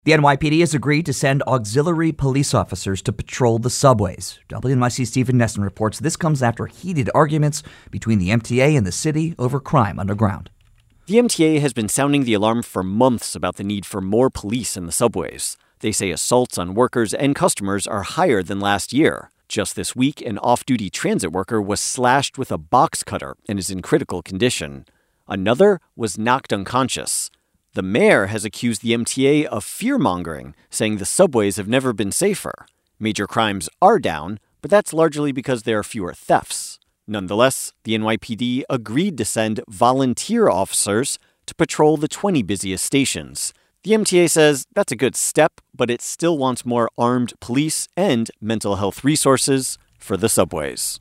The NYPD has agreed to send auxiliary police officers to patrol the subways. WNYC's Stephen Nesson reports this comes after heated arguments between the MTA and the city over crime underground. The MTA has been sounding the alarm for months about the need for more police in the subways. They say assaults on workers and customers are higher than last year. Just this week, an off-duty transit worker was slashed with a box cutter and is in critical condition. Another was knocked unconscious. The mayor has accused the MTA of fear-mongering, saying the subways have never been safer. Major crimes are down, but that's largely because there are fewer thefts. Nonetheless, the NYPD agreed to send volunteer officers to patrol the 20 busiest stations. The MTA says that's a good step, but it still wants more armed police and mental health resources for the subways.